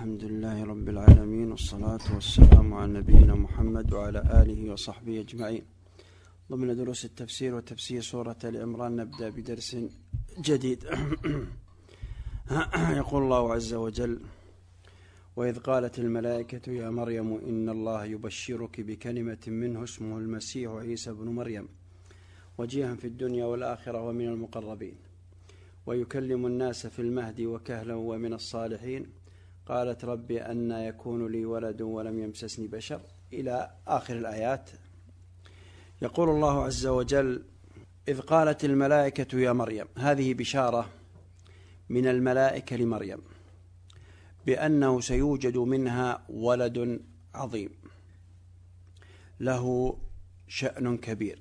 الحمد لله رب العالمين، والصلاة والسلام على نبينا محمد وعلى آله وصحبه أجمعين. ضمن دروس التفسير وتفسير سورة آل عمران نبدأ بدرس جديد. يقول الله عز وجل: وإذ قالت الملائكة يا مريم إن الله يبشرك بكلمة منه اسمه المسيح عيسى بن مريم وجيها في الدنيا والآخرة ومن المقربين ويكلم الناس في المهد وكهلا ومن الصالحين. قالت رب أنى يكون لي ولد ولم يمسسني بشر، إلى آخر الآيات. يقول الله عز وجل: إذ قالت الملائكة يا مريم. هذه بشارة من الملائكة لمريم بأنه سيوجد منها ولد عظيم له شأن كبير.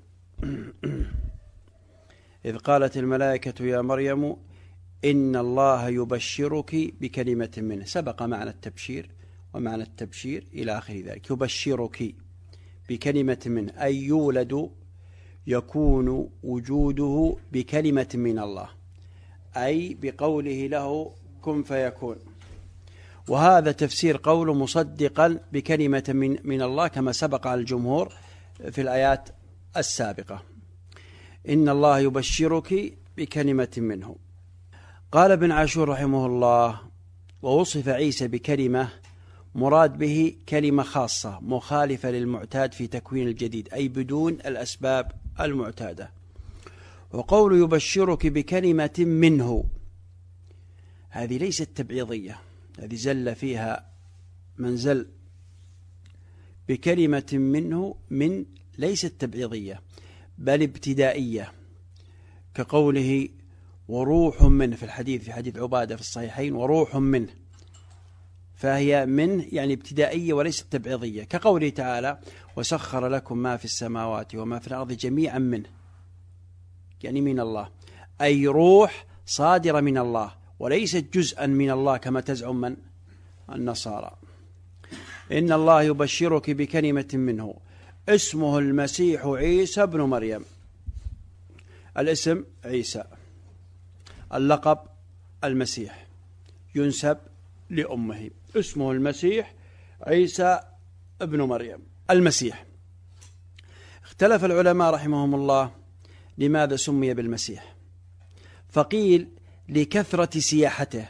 إذ قالت الملائكة يا مريم إن الله يبشرك بكلمة منه. سبق معنى التبشير ومعنى التبشير إلى آخر ذلك. يبشرك بكلمة منه أي يولد، يكون وجوده بكلمة من الله، أي بقوله له كن فيكون. وهذا تفسير قوله مصدقا بكلمة من الله كما سبق على الجمهور في الآيات السابقة. إن الله يبشرك بكلمة منه. قال ابن عاشور رحمه الله: ووصف عيسى بكلمة مراد به كلمة خاصة مخالفة للمعتاد في تكوين الجديد، أي بدون الأسباب المعتادة. وقول يبشرك بكلمة منه هذه ليست تبعيضية، هذه زل فيها من زل. بكلمة منه من ليست تبعيضية بل ابتدائية، كقوله وروح منه في الحديث، في حديث عبادة في الصحيحين وروح منه، فهي منه يعني ابتدائية وليست تبعيضية. كقوله تعالى وسخر لكم ما في السماوات وما في الأرض جميعا منه، يعني من الله، أي روح صادرة من الله وليست جزءا من الله كما تزعم من النصارى. إن الله يبشرك بكلمة منه اسمه المسيح عيسى بن مريم. الاسم عيسى، اللقب المسيح، ينسب لأمه. اسمه المسيح عيسى ابن مريم المسيح. اختلف العلماء رحمهم الله لماذا سمي بالمسيح، فقيل لكثرة سياحته،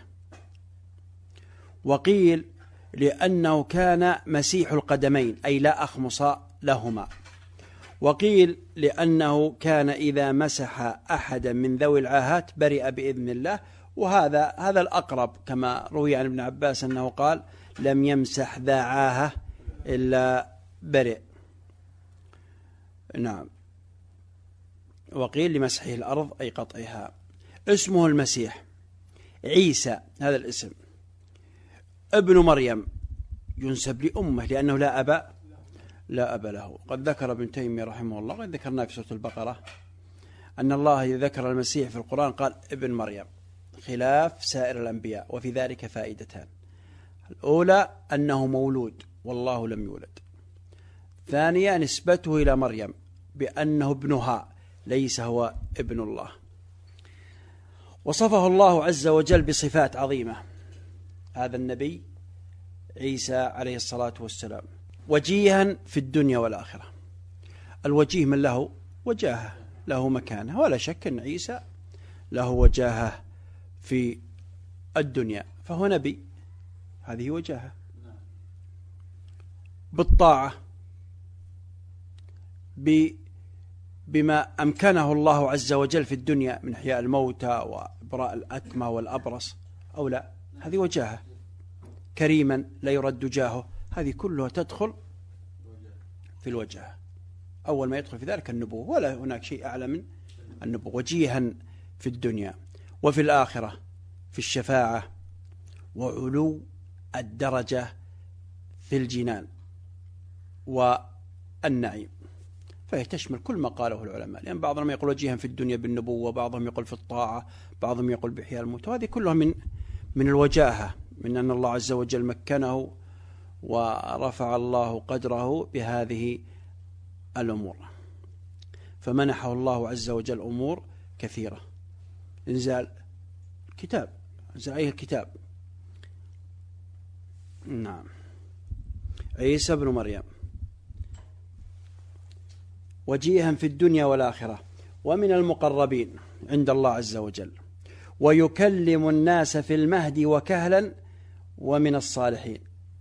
وقيل لأنه كان مسيح القدمين أي لا أخمص لهما، وقيل لأنه كان إذا مسح أحدا من ذوي العاهات برئ بإذن الله. وهذا الأقرب، كما روي عن ابن عباس أنه قال لم يمسح ذا عاهة إلا برئ. نعم. وقيل لمسحه الأرض أي قطعها. اسمه المسيح عيسى، هذا الاسم، ابن مريم ينسب لأمه لأنه لا أب له. قد ذكر ابن تيمية رحمه الله، قد ذكرنا في سورة البقرة، أن الله ذكر المسيح في القرآن قال ابن مريم خلاف سائر الأنبياء، وفي ذلك فائدتان: الأولى أنه مولود والله لم يولد، ثانيا نسبته إلى مريم بأنه ابنها ليس هو ابن الله. وصفه الله عز وجل بصفات عظيمة هذا النبي عيسى عليه الصلاة والسلام: وجيها في الدنيا والآخرة. الوجيه من له وجاهة، له مكانه، ولا شك أن عيسى له وجاهة في الدنيا، فهو نبي، هذه وجاهة. بالطاعة، بما أمكنه الله عز وجل في الدنيا من إحياء الموتى وإبراء الأكمى والأبرص أو لا، هذه وجاهة. كريما لا يرد جاهه، هذه كلها تدخل في الوجاهة. أول ما يدخل في ذلك النبوة، ولا هناك شيء أعلى من النبوة. وجيها في الدنيا وفي الآخرة في الشفاعة وعلو الدرجة في الجنان والنعيم، فهي تشمل كل ما قاله العلماء، لأن بعضهم يقول وجيها في الدنيا بالنبوة، بعضهم يقول في الطاعة، بعضهم يقول بإحياء الموتى، وهذه كلها من الوجاهة، من أن الله عز وجل مكنه ورفع الله قدره بهذه الأمور، فمنحه الله عز وجل أمور كثيرة. إنزال الكتاب، إنزال أي الكتاب، نعم. عيسى بن مريم وجيها في الدنيا والآخرة ومن المقربين عند الله عز وجل، ويكلم الناس في المهد وكهلا ومن الصالحين.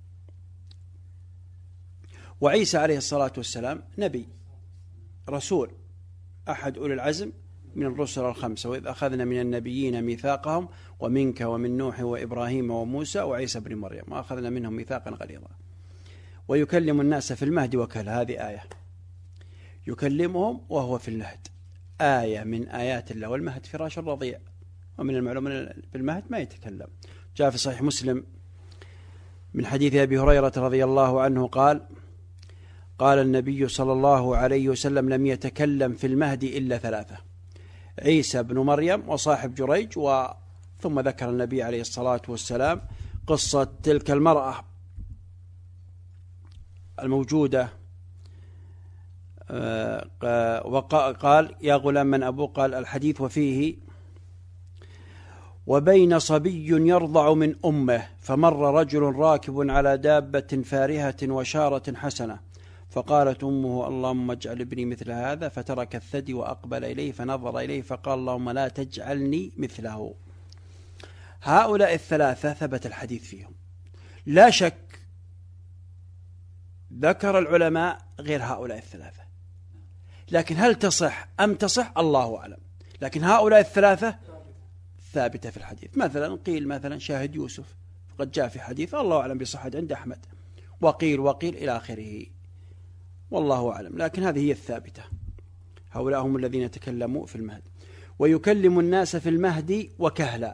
وعيسى عليه الصلاة والسلام نبي رسول، أحد أولي العزم من الرسل الخمسة، وإذ أخذنا من النبيين ميثاقهم ومنك ومن نوح وإبراهيم وموسى وعيسى بن مريم وأخذنا منهم ميثاقا غليظا. ويكلم الناس في المهد وكهلا، هذه آية يكلمهم وهو في المهد، آية من آيات الله. والمهد فراش الرضيع، ومن المعلوم في المهد ما يتكلم. جاء في صحيح مسلم من حديث أبي هريرة رضي الله عنه قال: قال النبي صلى الله عليه وسلم: لم يتكلم في المهد إلا ثلاثة: عيسى بن مريم وصاحب جريج. ثم ذكر النبي عليه الصلاة والسلام قصة تلك المرأة الموجودة، وقال: يا غلام من أبوه؟ قال الحديث وفيه: وبين صبي يرضع من أمه فمر رجل راكب على دابة فارهة وشارة حسنة، فقالت أمه: اللهم اجعل ابني مثل هذا، فترك الثدي وأقبل إليه فنظر إليه فقال: اللهم لا تجعلني مثله. هؤلاء الثلاثة ثبت الحديث فيهم، لا شك. ذكر العلماء غير هؤلاء الثلاثة، لكن هل تصح أم تصح الله أعلم. لكن هؤلاء الثلاثة ثابتة في الحديث. مثلا قيل مثلا شاهد يوسف، فقد جاء في حديث الله أعلم بصحة عند أحمد، وقيل إلى آخره، والله أعلم. لكن هذه هي الثابتة، هؤلاء هم الذين يتكلموا في المهد. ويكلم الناس في المهد وكهلا.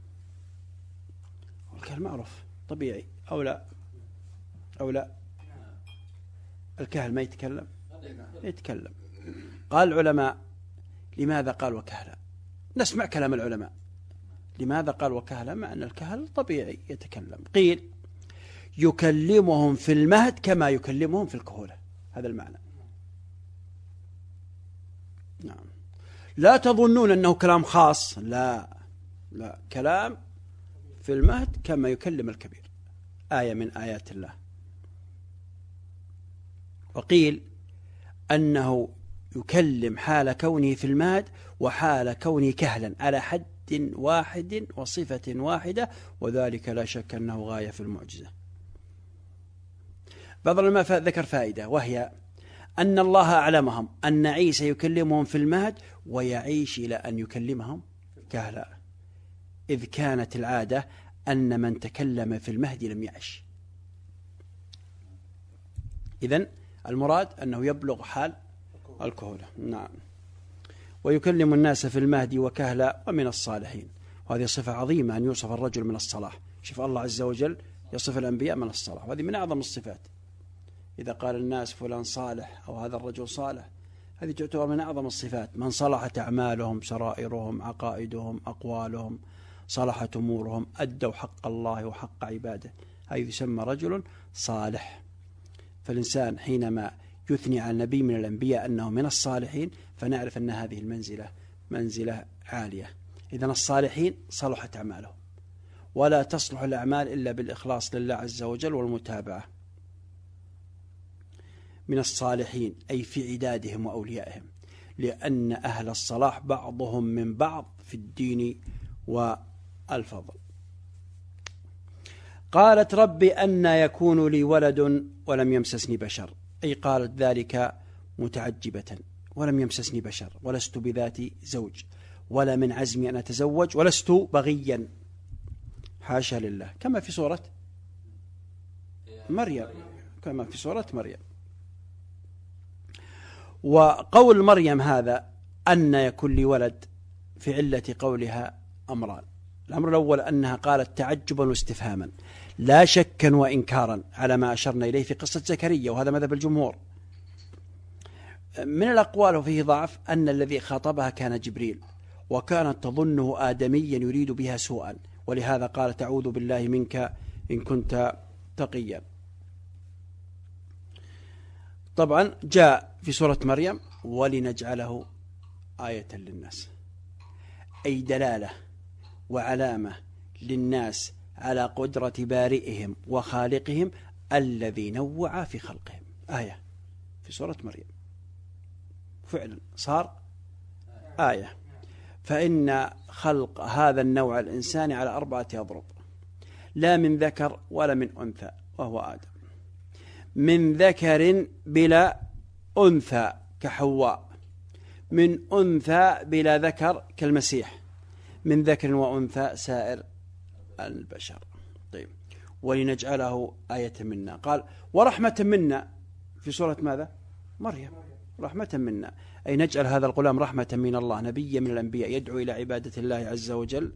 الكهل معروف طبيعي أو لا؟ أو لا؟ الكهل ما يتكلم؟ يتكلم. قال العلماء: لماذا قال وكهلا؟ نسمع كلام العلماء. لماذا قال وكهلا مع أن الكهل طبيعي يتكلم؟ قيل: يكلمهم في المهد كما يكلمهم في الكهولة، هذا المعنى. نعم. لا تظنون أنه كلام خاص، لا، كلام في المهد كما يكلم الكبير، آية من آيات الله. وقيل أنه يكلم حال كونه في المهد وحال كونه كهلا على حد واحد وصفة واحدة، وذلك لا شك أنه غاية في المعجزة. بعض العلماء ذكر فائدة، وهي أن الله أعلمهم أن عيسى يكلمهم في المهد ويعيش إلى أن يكلمهم كهلا، إذ كانت العادة أن من تكلم في المهد لم يعش. إذن المراد أنه يبلغ حال الكهولة. نعم. ويكلم الناس في المهد وكهلا ومن الصالحين. وهذه صفة عظيمة أن يوصف الرجل من الصلاح. شوف الله عز وجل يصف الأنبياء من الصلاح، وهذه من أعظم الصفات. إذا قال الناس فلان صالح أو هذا الرجل صالح، هذه تعتبر من أعظم الصفات. من صلحت أعمالهم، سرائرهم، عقائدهم، أقوالهم، صلحت أمورهم، أدوا حق الله وحق عباده، هذا يسمى رجل صالح. فالإنسان حينما يثني على النبي من الأنبياء أنه من الصالحين، فنعرف أن هذه المنزلة منزلة عالية. إذن الصالحين صلحت أعمالهم، ولا تصلح الأعمال إلا بالإخلاص لله عز وجل والمتابعة. من الصالحين أي في عدادهم وأوليائهم، لأن أهل الصلاح بعضهم من بعض في الدين والفضل. قالت: رب أنى يكون لي ولد ولم يمسسني بشر، أي قالت ذلك متعجبة: ولم يمسسني بشر، ولست بذات زوج، ولا من عزمي أن أتزوج، ولست بغيا، حاشا لله، كما في سورة مريم. وقول مريم هذا أن يكون لي ولد في علة قولها أمران. الأمر الأول أنها قالت تعجبا واستفهاما، لا شكا وإنكارا، على ما أشرنا إليه في قصة زكريا، وهذا مذهب الجمهور. من الأقوال وفيه ضعف أن الذي خاطبها كان جبريل، وكانت تظنه آدميا يريد بها سوءا، ولهذا قال: تعوذ بالله منك إن كنت تقيا. طبعا جاء في سورة مريم: ولنجعله آية للناس، أي دلالة وعلامة للناس على قدرة بارئهم وخالقهم الذي نوع في خلقهم. آية في سورة مريم فعلا صار آية. فإن خلق هذا النوع الإنساني على 4 أضرب، لا من ذكر ولا من أنثى وهو آدم، من ذكر بلا أنثى كحواء، من أنثى بلا ذكر كالمسيح، من ذكر وأنثى سائر البشر. طيب، ولنجعله آية منا. قال ورحمة منا في سورة ماذا؟ مريم. رحمة منا أي نجعل هذا الغلام رحمة من الله، نبي من الأنبياء يدعو إلى عبادة الله عز وجل،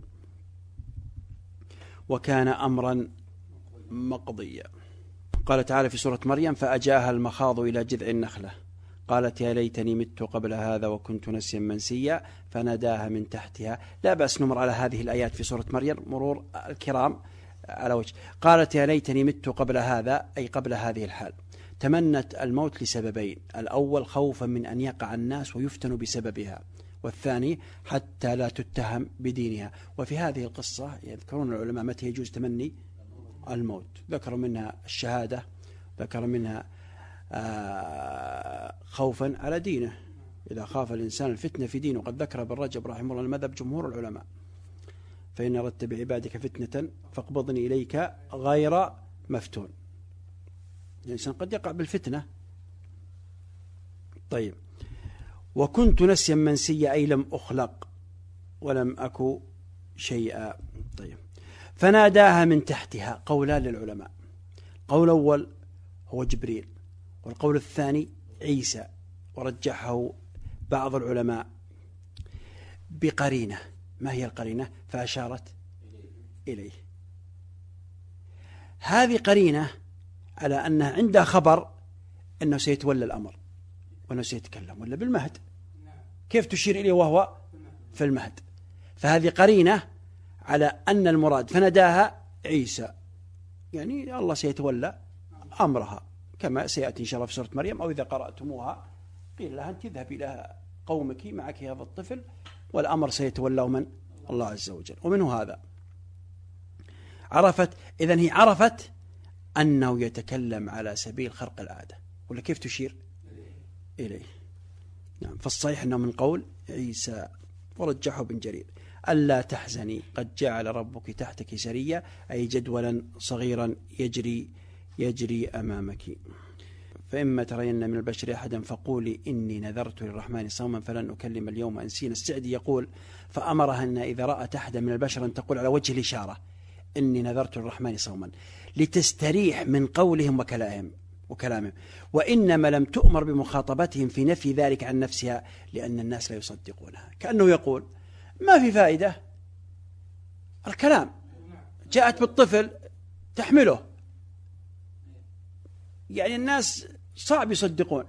وكان أمرا مقضيا. قال تعالى في سورة مريم فأجاها المخاض إلى جذع النخلة قالت يا ليتني مت قبل هذا وكنت نسيا منسيا فناداها من تحتها. لا بأس نمر على هذه الآيات في سورة مريم مرور الكرام على وجه. قالت يا ليتني مت قبل هذا أي قبل هذه الحال. تمنت الموت لسببين: الأول خوفا من أن يقع الناس ويفتنوا بسببها، والثاني حتى لا تتهم بدينها. وفي هذه القصة يذكرون العلماء متى يجوز تمني الموت. ذكروا منها الشهادة، ذكر منها خوفا على دينه، إذا خاف الإنسان الفتنة في دينه. قد ذكر ابن رجب رحمه الله المذهب جمهور العلماء: فإن أردت بعبادك فتنة فاقبضني إليك غير مفتون. الإنسان قد يقع بالفتنة. طيب، وكنت نسيا منسيا أي لم أخلق ولم أكو شيئا. طيب، فناداها من تحتها. قولان للعلماء: قول أول هو جبريل، والقول الثاني عيسى، ورجحه بعض العلماء بقرينة. ما هي القرينة؟ فأشارت إليه. هذه قرينة على أنها عندها خبر أنه سيتولى الأمر وأنه سيتكلم، ولا بالمهد كيف تشير إليه وهو في المهد؟ فهذه قرينة على أن المراد فنداها عيسى، يعني الله سيتولى أمرها كما سيأتي إن شاء الله في سورة مريم. أو إذا قرأتموها قيل لها أنت اذهبي إلى قومك معك هذا الطفل والأمر سيتولى من؟ الله عز وجل. ومنه هذا عرفت، إذن هي عرفت أنه يتكلم على سبيل خرق العادة، ولا كيف تشير إليه؟ نعم، فالصحيح أنه من قول عيسى. ورجحه ابن جرير: ألا تحزني قد جعل ربك تحتك سريا أي جدولا صغيرا يجري أمامك. فإما ترين من البشر أحدا فقولي إني نذرت للرحمن صوما فلن أكلم اليوم إنسيا. السعدي يقول: فأمرها أن إذا رأت أحدا من البشر أن تقول على وجه الإشارة إني نذرت للرحمن صوما، لتستريح من قولهم وكلامهم. وإنما لم تؤمر بمخاطبتهم في نفي ذلك عن نفسها لأن الناس لا يصدقونها. كأنه يقول ما في فائدة الكلام، جاءت بالطفل تحمله، يعني الناس صعب يصدقون.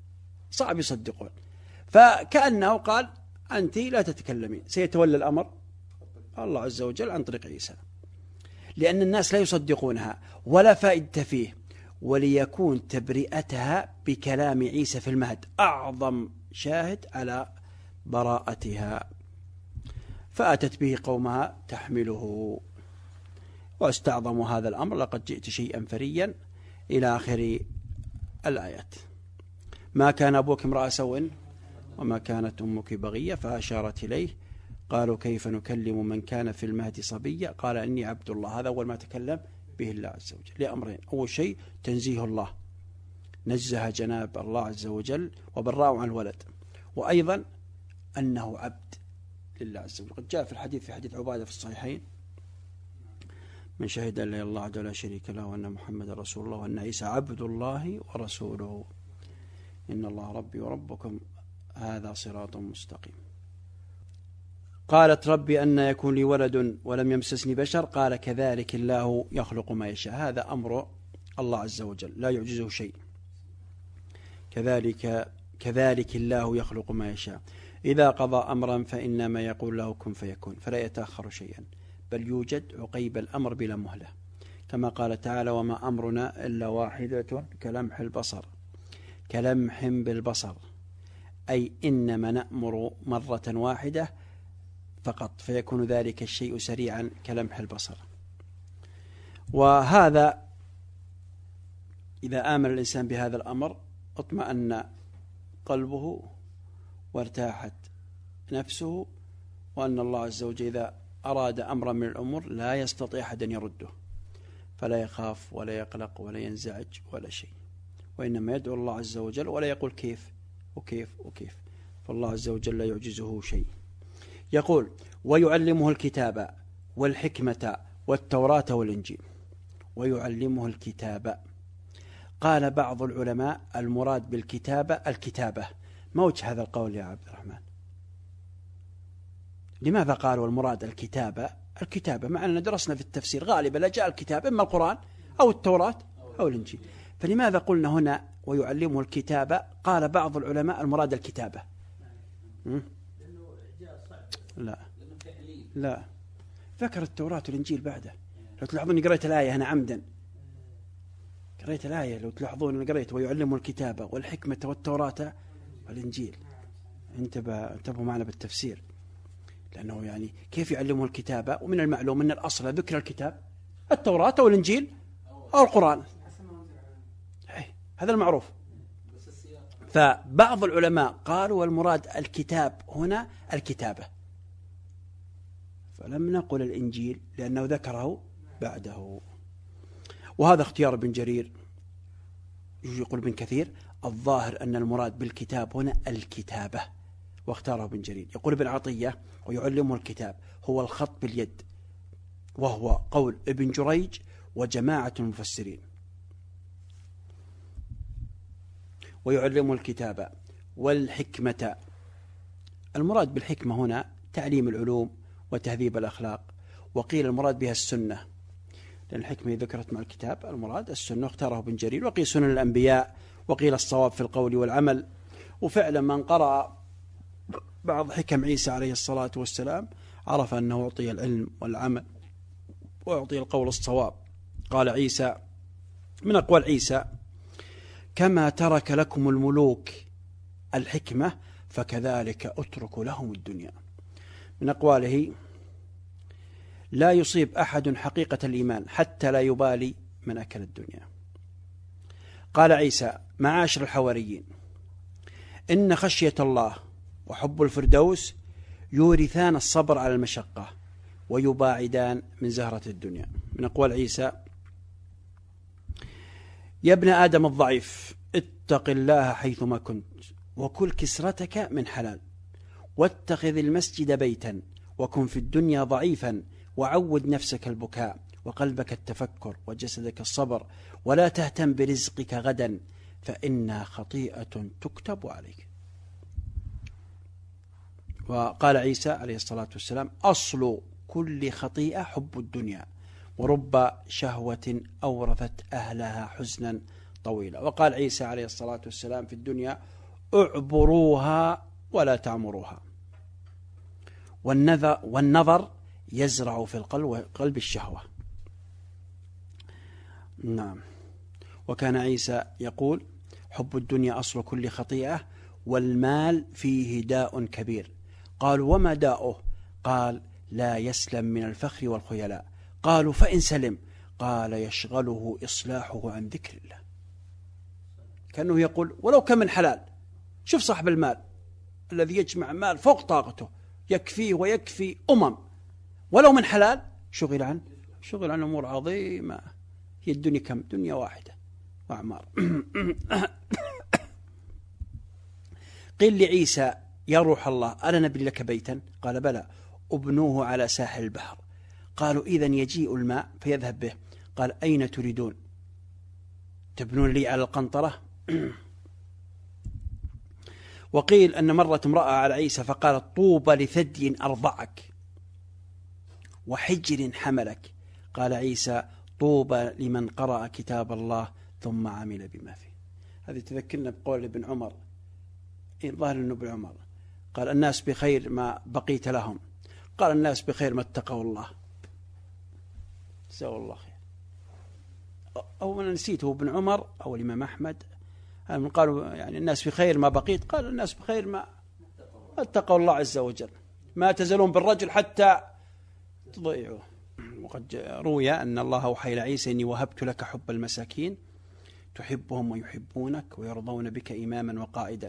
فكأنه قال أنت لا تتكلمين، سيتولى الأمر الله عز وجل عن طريق عيسى، لأن الناس لا يصدقونها ولا فائدة فيه، وليكون تبرئتها بكلام عيسى في المهد أعظم شاهد على براءتها. فأتت به قومها تحمله واستعظموا هذا الأمر: لقد جئت شيئا فريا إلى آخر الآيات. ما كان أبوك امرأ سوء وما كانت أمك بغية. فأشارت إليه. قالوا كيف نكلم من كان في المهد صبيا قال إني عبد الله. هذا أول ما تكلم به الله عز وجل لأمرين: أول شيء تنزيه الله، نزه جناب الله عز وجل وبرأه عن الولد، وأيضا أنه عبد لله عز وجل. قد جاء في الحديث في حديث عبادة في الصحيحين: من شهد أن لا إله إلا الله وحده لا شريك له وأن محمد رسول الله وأن عيسى عبد الله ورسوله إن الله ربي وربكم هذا صراط مستقيم. قالت ربي أن يكون لي ولد ولم يمسسني بشر قال كذلك الله يخلق ما يشاء. هذا أمر الله عز وجل لا يعجزه شيء. كذلك الله يخلق ما يشاء إذا قضى أمرا فإنما يقول له كن فيكون، فلا يتأخر شيئا بل يوجد عقيب الأمر بلا مهلة، كما قال تعالى: وما أمرنا إلا واحدة كلمح البصر. كلمح بالبصر أي إنما نأمر مرة واحدة فقط فيكون ذلك الشيء سريعا كلمح البصر. وهذا إذا آمن الإنسان بهذا الأمر اطمأن قلبه وارتاحت نفسه، وأن الله عز وجل إذا أراد أمرا من الأمور لا يستطيع أحد أن يرده، فلا يخاف ولا يقلق ولا ينزعج ولا شيء، وإنما يدعو الله عز وجل ولا يقول كيف وكيف وكيف، فالله عز وجل لا يعجزه شيء. يقول: ويعلمه الكتاب والحكمة والتوراة والإنجيل. ويعلمه الكتاب. قال بعض العلماء المراد بالكتابة الكتابة. ما وجه هذا القول يا عبد الرحمن؟ لماذا قالوا المراد الكتابة الكتابة؟ مع أننا درسنا في التفسير غالبا لا جاء الكتاب إما القرآن أو التوراة أو الإنجيل، فلماذا قلنا هنا ويعلمه الكتابة؟ قال بعض العلماء المراد الكتابة. لا ذكر التوراة والإنجيل بعده. لو تلاحظون قريت الآية أنا عمدا، قريت الآية لو تلاحظون أنا قريت ويعلمه الكتابة والحكمة والتوراة والإنجيل. انتبهوا معنا بالتفسير، لأنه يعني كيف يعلمه الكتابة؟ ومن المعلوم أن الأصل ذكر الكتاب التوراة والإنجيل أو القرآن، هذا المعروف. فبعض العلماء قالوا والمراد الكتاب هنا الكتابة، فلم نقل الإنجيل لأنه ذكره بعده. وهذا اختيار ابن جرير. يقول ابن كثير الظاهر أن المراد بالكتاب هنا الكتابة، واختاره ابن جرير. يقول ابن عطية ويعلمه الكتاب هو الخط باليد، وهو قول ابن جريج وجماعة المفسرين. ويعلمه الكتاب والحكمة. المراد بالحكمة هنا تعليم العلوم وتهذيب الأخلاق، وقيل المراد بها السنة، لأن الحكمة ذكرت مع الكتاب، المراد السنة، اختاره ابن جرير. وقيل سنن الأنبياء، وقيل الصواب في القول والعمل. وفعلا من قرأ بعض حكم عيسى عليه الصلاة والسلام عرف أنه أعطي العلم والعمل وأعطي القول الصواب. قال عيسى من أقوال عيسى: كما ترك لكم الملوك الحكمة فكذلك أترك لهم الدنيا. من أقواله: لا يصيب أحد حقيقة الإيمان حتى لا يبالي من أكل الدنيا. قال عيسى: معاشر الحواريين، إن خشية الله وحب الفردوس يورثان الصبر على المشقة ويباعدان من زهرة الدنيا. من أقوال عيسى: يا ابن آدم الضعيف، اتق الله حيثما كنت، وكل كسرتك من حلال، واتخذ المسجد بيتا، وكن في الدنيا ضعيفا، وعود نفسك البكاء وقلبك التفكر وجسدك الصبر، ولا تهتم برزقك غدا فإنها خطيئة تكتب عليك. وقال عيسى عليه الصلاة والسلام: أصل كل خطيئة حب الدنيا، ورب شهوة أورثت أهلها حزنا طويلا. وقال عيسى عليه الصلاة والسلام في الدنيا: اعبروها ولا تعمروها. والنظر يزرع في القلب الشهوة. نعم. وكان عيسى يقول: حب الدنيا أصل كل خطيئة، والمال فيه داء كبير. قالوا: وما داؤه؟ قال: لا يسلم من الفخر والخيلاء. قالوا: فإن سلم؟ قال: يشغله إصلاحه عن ذكر الله. كأنه يقول ولو كان من حلال. شوف صاحب المال الذي يجمع مال فوق طاقته يكفيه ويكفي ولو من حلال شغل عن أمور عظيمة. هي الدنيا كم؟ دنيا واحدة وأعمار. قيل لعيسى: يا روح الله، ألا نبني لك بيتا؟ قال: بلى، ابنوه على ساحل البحر. قالوا: إذن يجيء الماء فيذهب به. قال: أين تريدون؟ تبنون لي على القنطرة؟ وقيل أن مرة امرأة على عيسى فقالت: طوبى لثدي أرضعك وحجر حملك. قال عيسى: طوبى لمن قرأ كتاب الله ثم عمل بما فيه. هذه تذكرنا بقول ابن عمر، ظاهر أنه ابن عمر قال: الناس بخير ما بقيت لهم. قال: الناس بخير ما اتقوا الله. جزاه الله خير. أو أنا نسيته ابن عمر أو الإمام أحمد قالوا يعني الناس بخير ما بقيت. قال: الناس بخير ما اتقوا الله عز وجل. ما تزالون بالرجل حتى تضيعوه. وقد روي أن الله أوحى إلى عيسى إني وهبت لك حب المساكين تحبهم ويحبونك ويرضون بك إماما وقائدا.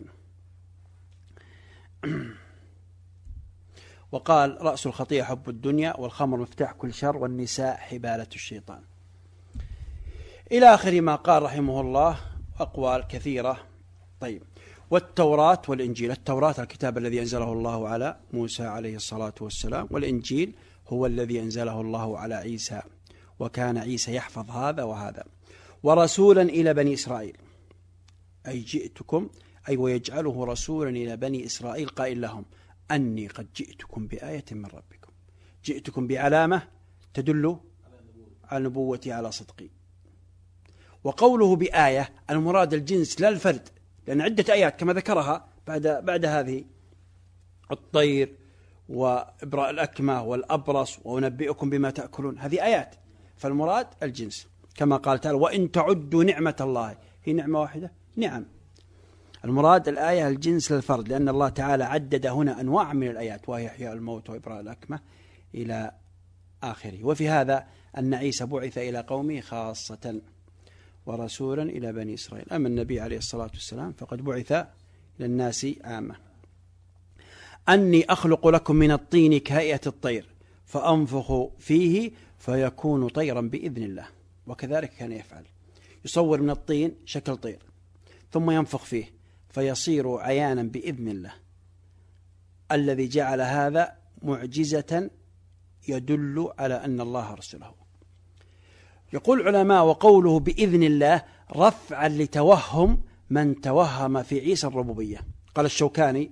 وقال رأس الخطيئة حب الدنيا، والخمر مفتاح كل شر، والنساء حبالة الشيطان، إلى آخر ما قال رحمه الله، أقوال كثيرة. طيب، والتوراة والإنجيل. التوراة الكتاب الذي أنزله الله على موسى عليه الصلاة والسلام، والإنجيل هو الذي أنزله الله على عيسى، وكان عيسى يحفظ هذا وهذا. ورسولا إلى بني إسرائيل، أي جئتكم، أي ويجعله رسولا إلى بني إسرائيل قائل لهم أني قد جئتكم بآية من ربكم. جئتكم بعلامة تدل على نبوتي على صدقي. وقوله بآية المراد الجنس لا الفرد، لأن عدة آيات كما ذكرها بعد هذه: الطير وإبراء الأكمة والأبرص وأنبئكم بما تأكلون، هذه آيات، فالمراد الجنس، كما قال تعالى: وإن تعدوا نعمة الله، هي نعمة واحدة؟ نعم. المراد الآية الجنس للفرد، لأن الله تعالى عدد هنا أنواع من الآيات، وهي إحياء الموت وإبراء الأكمة إلى آخره. وفي هذا أن عيسى بعث إلى قومه خاصة ورسولا إلى بني إسرائيل. أما النبي عليه الصلاة والسلام فقد بعث إلى الناس عامة. أني أخلق لكم من الطين كهيئة الطير فأنفخ فيه فيكون طيرا بإذن الله. وكذلك كان يفعل، يصور من الطين شكل طير ثم ينفخ فيه فيصير عيانا بإذن الله، الذي جعل هذا معجزة يدل على أن الله أرسله. يقول العلماء: وقوله بإذن الله رفعا لتوهم من توهم في عيسى الربوبية. قال الشوكاني: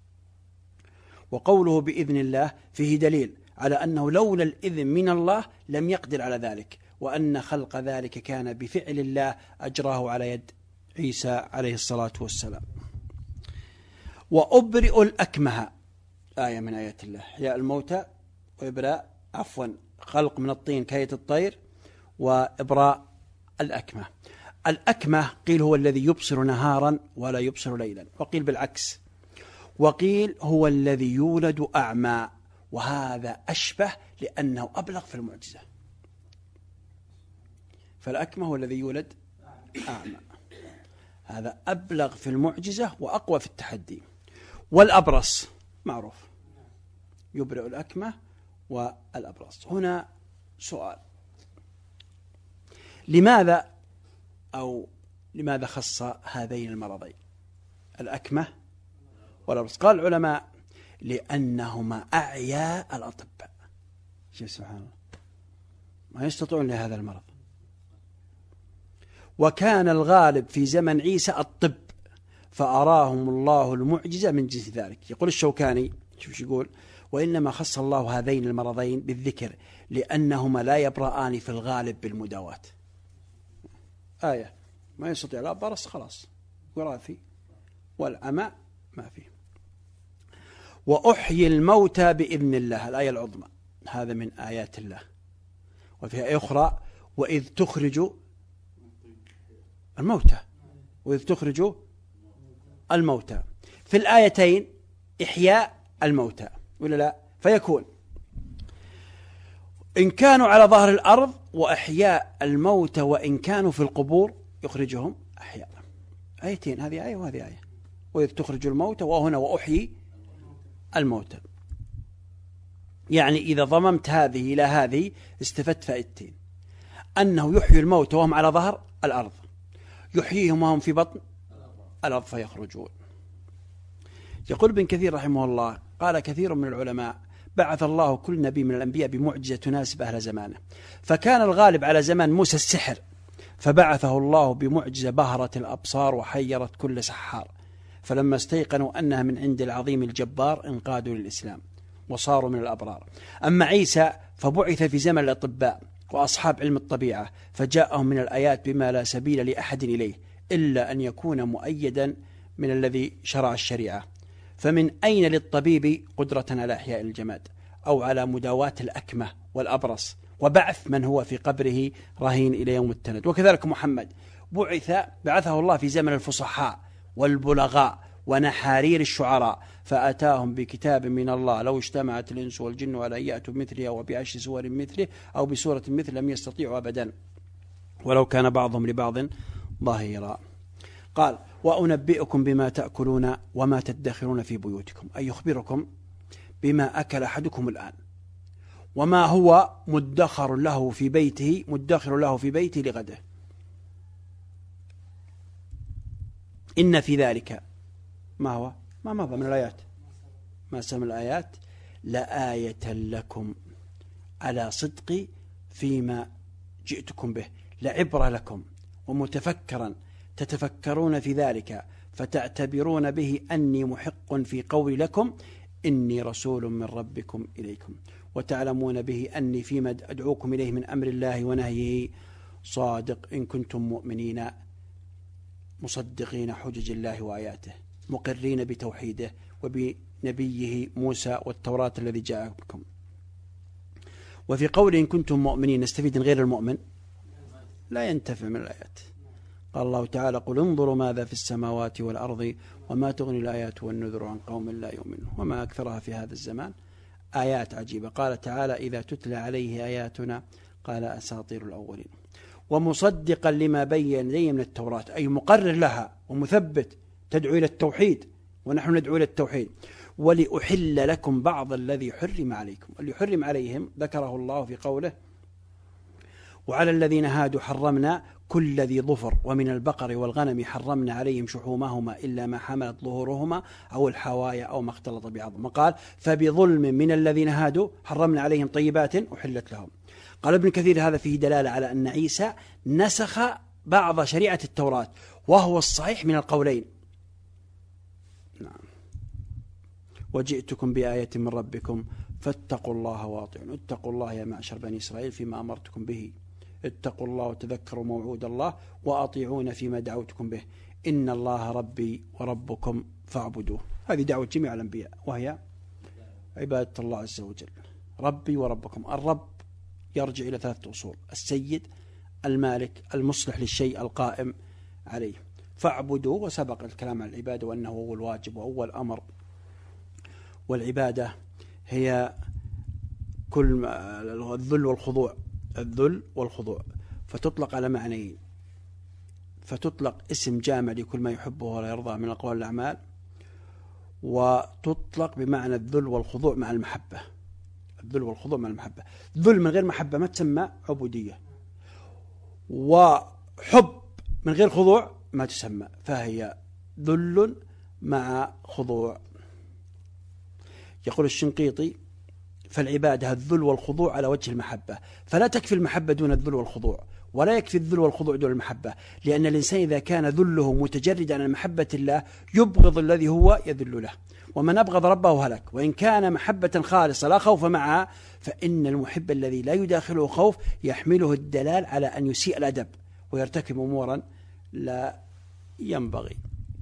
وقوله بإذن الله فيه دليل على أنه لولا الإذن من الله لم يقدر على ذلك، وأن خلق ذلك كان بفعل الله أجراه على يد عيسى عليه الصلاة والسلام. وأبرئ الأكمه، آية من آيات الله، إحياء الموتى وإبراء خلق من الطين كهيئة الطير وإبراء الأكمه. الأكمه قيل هو الذي يبصر نهارا ولا يبصر ليلا، وقيل بالعكس، وقيل هو الذي يولد أعمى، وهذا أشبه لأنه أبلغ في المعجزة. فالأكمه هو الذي يولد أعمى، هذا أبلغ في المعجزة وأقوى في التحدي. والأبرص معروف، يبرئ الأكمه والأبرص. هنا سؤال: لماذا خص هذين المرضين الأكمه والأبرص؟ قال العلماء: لأنهما أعياء الأطباء. شوف سبحان الله، ما يستطيعون لهذا المرض. وكان الغالب في زمن عيسى الطب، فأراهم الله المعجزة من جنس ذلك. يقول الشوكاني، شوف يقول: وإنما خص الله هذين المرضين بالذكر لأنهما لا يبرآن في الغالب بالمداواة. آية ما يستطيع لا برص خلاص وراثي، والعمى ما فيه. وأحيي الموتى بإذن الله، الآية العظمى، هذا من آيات الله. وفيها أخرى: وإذ تخرج الموتى، وإذ تخرج الموتى. في الآيتين إحياء الموتى ولا لا؟ فيكون إن كانوا على ظهر الأرض، وإحياء الموتى وإن كانوا في القبور يخرجهم أحياء. آيتين، هذه آية وهذه آية. وإذ تخرج الموتى، وهنا وأحيي الموتى. يعني إذا ضممت هذه إلى هذه استفدت فائدتين: أنه يحيي الموتى وهم على ظهر الأرض، يحييهم وهم في بطن الأرض فيخرجون. يقول ابن كثير رحمه الله: قال كثير من العلماء: بعث الله كل نبي من الأنبياء بمعجزة تناسب أهل زمانه، فكان الغالب على زمان موسى السحر، فبعثه الله بمعجزة بهرت الأبصار وحيرت كل سحار، فلما استيقنوا أنها من عند العظيم الجبار انقادوا للإسلام وصاروا من الأبرار. أما عيسى فبعث في زمن الأطباء وأصحاب علم الطبيعة، فجاءهم من الآيات بما لا سبيل لأحد إليه إلا أن يكون مؤيدا من الذي شرع الشريعة. فمن أين للطبيب قدرة على إحياء الجماد أو على مداواة الأكمة والأبرص وبعث من هو في قبره رهين إلى يوم التند؟ وكذلك محمد بعثه الله في زمن الفصحاء والبلغاء ونحارير الشعراء، فأتاهم بكتاب من الله لو اجتمعت الإنس والجن على أن يأتوا بمثله أو بعشر سور مثله أو بسورة مثل لم يستطيعوا أبدا ولو كان بعضهم لبعض ظهيرا. قال وأنبئكم بما تأكلون وما تدخرون في بيوتكم، أي يخبركم بما أكل أحدكم الآن وما هو مدخر له في بيته لغده. إن في ذلك ما هو ما مضى من الآيات، ما سمى الآيات، لآية لكم على صدق فيما جئتكم به، لعبرة لكم ومتفكرا تتفكرون في ذلك فتعتبرون به أني محق في قولي لكم إني رسول من ربكم إليكم، وتعلمون به أني فيما أدعوكم إليه من أمر الله ونهيه صادق إن كنتم مؤمنين مصدقين حجج الله وآياته مقرين بتوحيده وبنبيه موسى والتوراة الذي جاء بكم. وفي قول إن كنتم مؤمنين نستفيد من غير المؤمن لا ينتفع من الآيات. قال الله تعالى قل انظروا ماذا في السماوات والأرض وما تغني الآيات والنذر عن قوم لا يؤمنون وما أكثرها في هذا الزمان. آيات عجيبة. قال تعالى إذا تتلى عليه آياتنا قال أساطير الأولين. ومصدقا لما بين لي من التوراة، أي مقرر لها ومثبت، تدعو إلى التوحيد ونحن ندعو إلى التوحيد. ولأحل لكم بعض الذي حرم عليكم، اللي حرم عليهم ذكره الله في قوله وعلى الذين هادوا حرمنا كل ذي ظفر ومن البقر والغنم حرمنا عليهم شحومهما إلا ما حملت ظهورهما أو الحوايا أو ما اختلط بعظم. قال فبظلم من الذين هادوا حرمنا عليهم طيبات أحلت لهم. قال ابن كثير هذا فيه دلالة على أن عيسى نسخ بعض شريعة التوراة وهو الصحيح من القولين. نعم. وجئتكم بآية من ربكم فاتقوا الله واطيعون. اتقوا الله يا معشر بني إسرائيل فيما أمرتكم به، اتقوا الله وتذكروا موعود الله وأطيعون فيما دعوتكم به، إن الله ربي وربكم فاعبدوه. هذه دعوة جميع الأنبياء وهي عبادة الله عز وجل. ربي وربكم، الرب يرجع إلى ثلاثة أصول: السيد، المالك، المصلح للشيء القائم عليه. فاعبدوه، وسبق الكلام عن العبادة وأنه هو الواجب وأول أمر. والعبادة هي كل الذل والخضوع، الذل والخضوع، فتطلق على معنيين: فتطلق اسم جامع لكل ما يحبه ولا يرضى من الأقوال والأعمال، وتطلق بمعنى الذل والخضوع مع المحبة. الذل والخضوع مع المحبة. ذل من غير محبة ما تسمى عبودية، وحب من غير خضوع ما تسمى، فهي ذل مع خضوع. يقول الشنقيطي فالعبادة الذل والخضوع على وجه المحبة، فلا تكفي المحبة دون الذل والخضوع، ولا يكفي الذل والخضوع دون المحبة، لأن الإنسان إذا كان ذله متجردا عن محبة الله يبغض الذي هو يذل له، ومن أبغض ربه هلك. وإن كان محبة خالصة لا خوف معها، فإن المحب الذي لا يداخله خوف يحمله الدلال على أن يسيء الأدب ويرتكب أمورا لا ينبغي.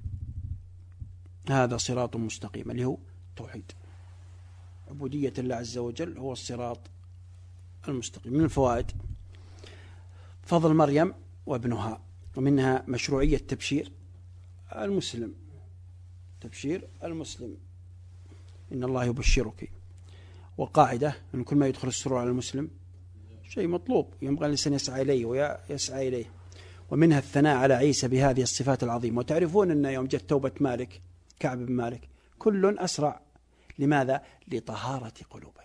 هذا صراط مستقيم اللي هو توحيد عبودية الله عز وجل، هو الصراط المستقيم. من الفوائد: فضل مريم وابنها، ومنها مشروعية تبشير المسلم، تبشير المسلم، إن الله يبشرك. وقاعدة أن كل ما يدخل السرور على المسلم شيء مطلوب ينبغي الإنسان يسعى إليه ويسعى إليه. ومنها الثناء على عيسى بهذه الصفات العظيمة. وتعرفون أن يوم جت توبة مالك، كعب بن مالك، كل أسرع. لماذا؟ لطهارة قلوبهم.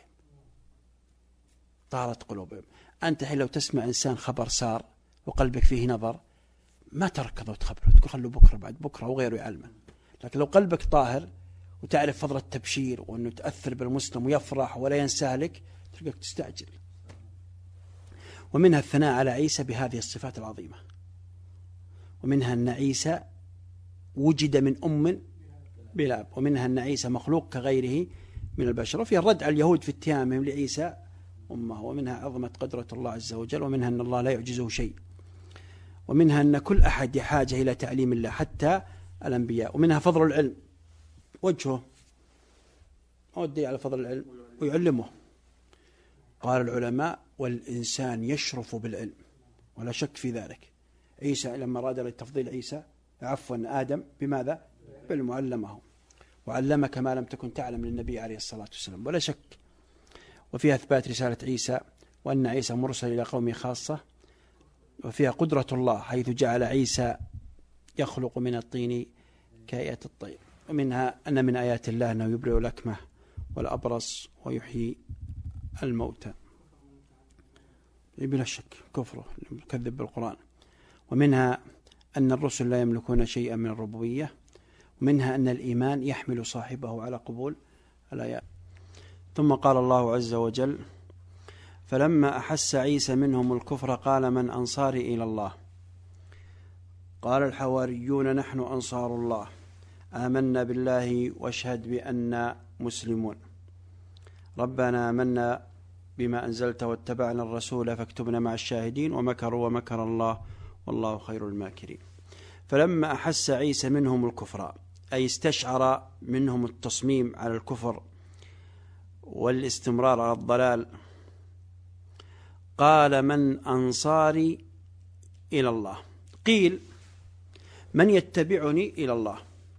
طهارة قلوبهم. أنت حين لو تسمع إنسان خبر سار وقلبك فيه نظر ما تركض وتخبره، تقول خلوا بكرة بعد بكرة وغيره يعلمه. لكن لو قلبك طاهر وتعرف فضل التبشير وأنه تأثر بالمسلم ويفرح ولا ينسالك، تلقاك تستعجل. ومنها الثناء على عيسى بهذه الصفات العظيمة. ومنها أن عيسى وجد من أم بلا أب، ومنها أن عيسى مخلوق كغيره من البشر، وفيها الرد على اليهود في اتهامهم لعيسى أمه. ومنها عظمة قدرة الله عز وجل، ومنها أن الله لا يعجزه شيء. ومنها أن كل أحد يحاج إلى تعليم الله حتى الأنبياء. ومنها فضل العلم، وجهه أودي على فضل العلم ويعلمه. قال العلماء والإنسان يشرف بالعلم ولا شك في ذلك. عيسى لما أراد لتفضيل عيسى آدم بماذا؟ بالعلم علمه، وعلمك ما لم تكن تعلم للنبي عليه الصلاة والسلام. ولا شك وفيها إثبات رسالة عيسى، وأن عيسى مرسل إلى قومه خاصة، وفيها قدرة الله حيث جعل عيسى يخلق من الطين كهيئة الطير. ومنها أن من آيات الله أنه يبرئ الأكمه والأبرص ويحيي الموتى، بلا شك كفره يكذب بالقرآن. ومنها أن الرسل لا يملكون شيئا من الربوبية. ومنها أن الإيمان يحمل صاحبه على قبول الآيات. ثم قال الله عز وجل: فلما أحس عيسى منهم الكفر قال من أنصاري إلى الله؟ قال الحواريون نحن أنصار الله، آمنا بالله واشهد بأننا مسلمون، ربنا آمنا بما أنزلت واتبعنا الرسول فاكتبنا مع الشاهدين، ومكروا ومكر الله والله خير الماكرين. فلما أحس عيسى منهم الكفر، أي استشعر منهم التصميم على الكفر والاستمرار على الضلال، قال من أنصاري إلى الله؟ قيل من يتبعني إلى الله،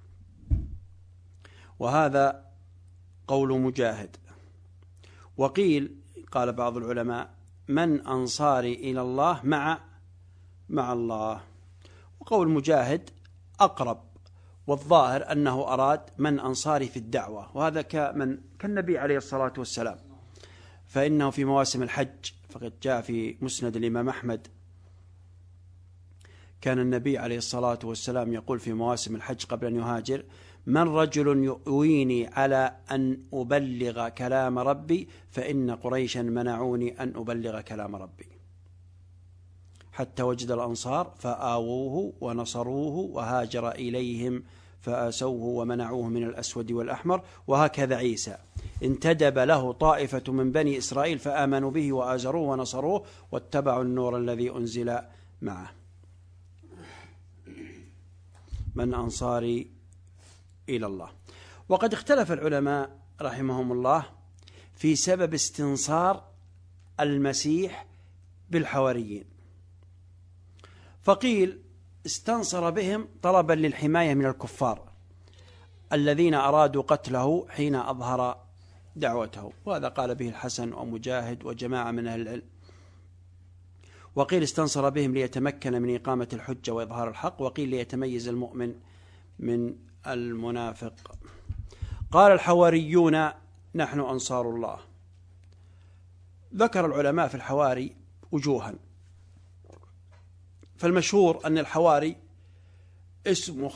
وهذا قول مجاهد. وقيل قال بعض العلماء من أنصاري إلى الله مع الله. وقول مجاهد أقرب، والظاهر أنه أراد من أنصاري في الدعوة، وهذا كالنبي عليه الصلاة والسلام، فإنه في مواسم الحج، فقد جاء في مسند الإمام أحمد كان النبي عليه الصلاة والسلام يقول في مواسم الحج قبل أن يهاجر: من رجل يؤويني على أن أبلغ كلام ربي فإن قريشا منعوني أن أبلغ كلام ربي، حتى وجد الأنصار فآووه ونصروه وهاجر إليهم فآسوه ومنعوه من الأسود والأحمر. وهكذا عيسى انتدب له طائفة من بني إسرائيل فآمنوا به وآزروه ونصروه واتبعوا النور الذي أنزل معه. من أنصاري إلى الله. وقد اختلف العلماء رحمهم الله في سبب استنصار المسيح بالحواريين، فقيل استنصر بهم طلبا للحماية من الكفار الذين أرادوا قتله حين أظهر دعوته، وهذا قال به الحسن ومجاهد وجماعة من أهل العلم. وقيل استنصر بهم ليتمكن من إقامة الحجة وإظهار الحق، وقيل ليتميز المؤمن من المنافق. قال الحواريون نحن أنصار الله. ذكر العلماء في الحواري وجوها، فالمشهور أن الحواري اسم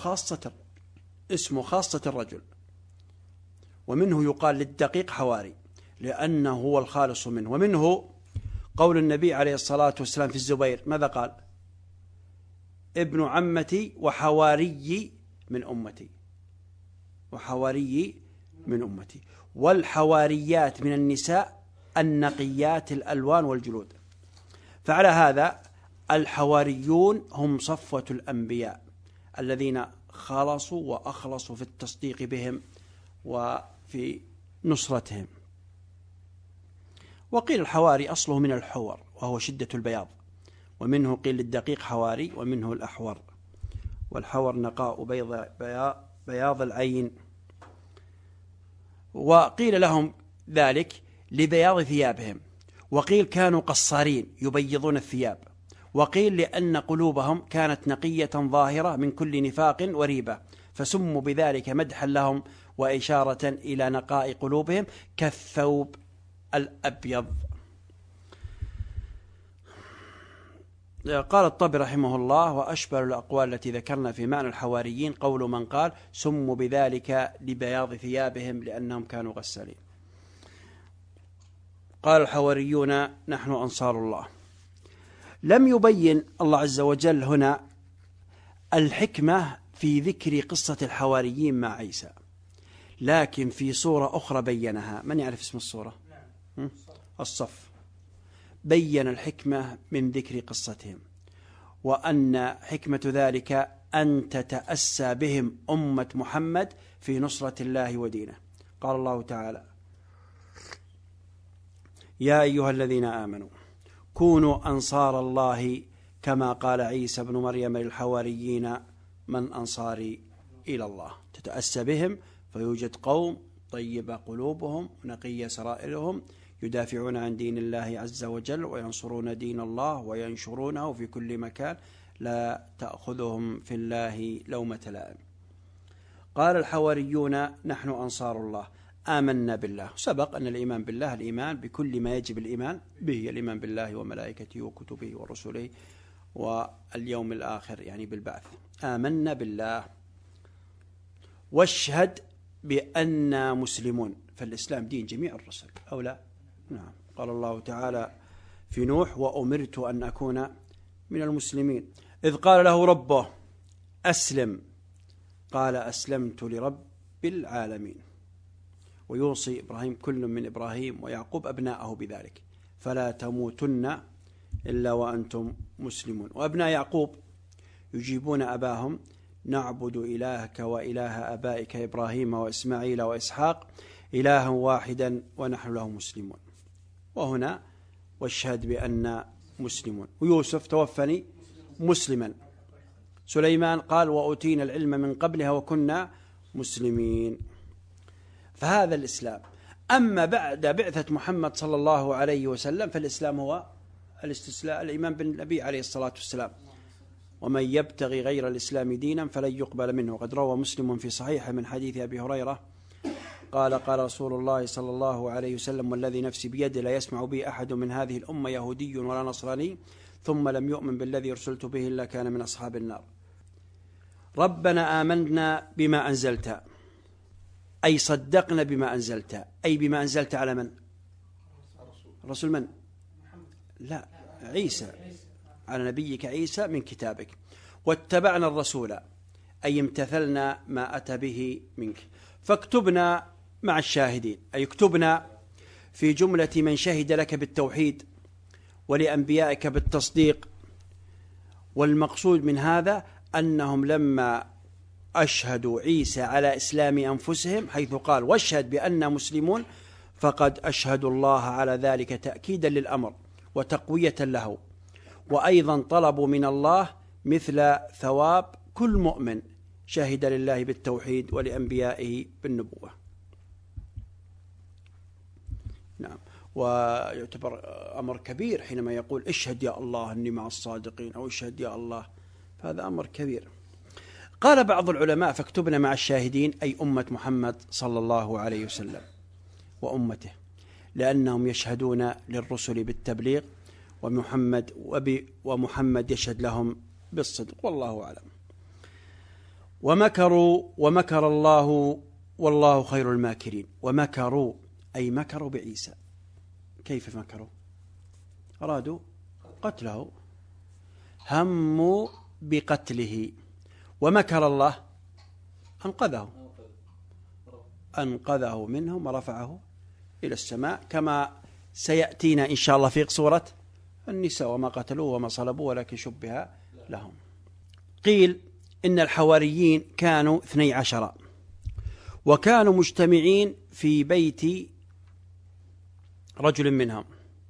خاصة الرجل، ومنه يقال للدقيق حواري لأنه هو الخالص منه. ومنه قول النبي عليه الصلاة والسلام في الزبير ماذا قال؟ ابن عمتي وحواري من أمتي، وحواري من أمتي. والحواريات من النساء النقيات الألوان والجلود. فعلى هذا الحواريون هم صفوة الأنبياء الذين خلصوا وأخلصوا في التصديق بهم وفي نصرتهم. وقيل الحواري أصله من الحور وهو شدة البياض، ومنه قيل للدقيق حواري، ومنه الأحور، والحور نقاء بياض العين. وقيل لهم ذلك لبياض ثيابهم، وقيل كانوا قصارين يبيضون الثياب، وقيل لأن قلوبهم كانت نقية ظاهرة من كل نفاق وريبة، فسموا بذلك مدحا لهم وإشارة إلى نقاء قلوبهم كالثوب الأبيض. قال الطبري رحمه الله: وأشبه الأقوال التي ذكرنا في معنى الحواريين قول من قال سموا بذلك لبياض ثيابهم لأنهم كانوا غسالين. قال الحواريون نحن أنصار الله. لم يبين الله عز وجل هنا الحكمة في ذكر قصة الحواريين مع عيسى، لكن في صورة أخرى بينها. من يعرف اسم الصورة؟ الصف. بين الحكمة من ذكر قصتهم، وأن حكمة ذلك أن تتأسى بهم أمة محمد في نصرة الله ودينه. قال الله تعالى: يا أيها الذين آمنوا كونوا أنصار الله كما قال عيسى بن مريم للحواريين من أنصاري إلى الله، تتأسى بهم، فيوجد قوم طيبة قلوبهم نقية سرائرهم يدافعون عن دين الله عز وجل وينصرون دين الله وينشرونه في كل مكان، لا تأخذهم في الله لومة لائم. قال الحواريون نحن أنصار الله آمنا بالله. سبق أن الإيمان بالله الإيمان بكل ما يجب الإيمان به، الإيمان بالله وملائكته وكتبه ورسله واليوم الآخر يعني بالبعث. آمنا بالله واشهد بأننا مسلمون. فالإسلام دين جميع الرسل أو لا؟ نعم. قال الله تعالى في نوح وأمرت أن أكون من المسلمين. إذ قال له ربه أسلم قال أسلمت لرب العالمين. ويوصي إبراهيم كل من إبراهيم ويعقوب أبناءه بذلك، فلا تموتن إلا وأنتم مسلمون. وأبناء يعقوب يجيبون أباهم نعبد إلهك وإله أبائك إبراهيم وإسماعيل وإسحاق إلها واحدا ونحن له مسلمون. وهنا واشهد بأن مسلمون. ويوسف توفني مسلما. سليمان قال وأوتينا العلم من قبلها وكنا مسلمين. فهذا الإسلام. أما بعد بعثة محمد صلى الله عليه وسلم فالإسلام هو الاستسلام، الإيمان بالنبي عليه الصلاة والسلام. ومن يبتغي غير الإسلام دينا فلن يقبل منه. وقد روى مسلم في صحيح من حديث أبي هريرة قال قال رسول الله صلى الله عليه وسلم والذي نفسي بيده لا يسمع بي أحد من هذه الأمة يهودي ولا نصراني ثم لم يؤمن بالذي أرسلت به إلا كان من أصحاب النار. ربنا آمنا بما أنزلت، أي صدقنا بما أنزلت، أي بما أنزلت على من؟ رسول من؟ لا، عيسى، على نبيك عيسى من كتابك. واتبعنا الرسول أي امتثلنا ما أتى به منك. فاكتبنا مع الشاهدين، أي اكتبنا في جملة من شهد لك بالتوحيد ولأنبيائك بالتصديق. والمقصود من هذا أنهم لما أشهدوا عيسى على إسلام أنفسهم حيث قال واشهد بأننا مسلمون، فقد أشهدوا الله على ذلك تأكيدا للأمر وتقوية له. وأيضا طلبوا من الله مثل ثواب كل مؤمن شهد لله بالتوحيد ولأنبيائه بالنبوة. نعم. ويعتبر أمر كبير حينما يقول اشهد يا الله أني مع الصادقين أو اشهد يا الله، هذا أمر كبير. قال بعض العلماء فاكتبنا مع الشاهدين أي أمة محمد صلى الله عليه وسلم وأمته، لأنهم يشهدون للرسل بالتبليغ ومحمد يشهد لهم بالصدق، والله أعلم. ومكروا ومكر الله والله خير الماكرين. ومكروا أي مكروا بعيسى. كيف مكروا؟ أرادوا قتله، هموا بقتله. ومكر الله أنقذه منهم ورفعه إلى السماء، كما سيأتينا إن شاء الله في سورة النساء وما قتلوه وما صلبوه ولكن شبه لهم. قيل إن الحواريين كانوا 12 وكانوا مجتمعين في بيت رجل منهم،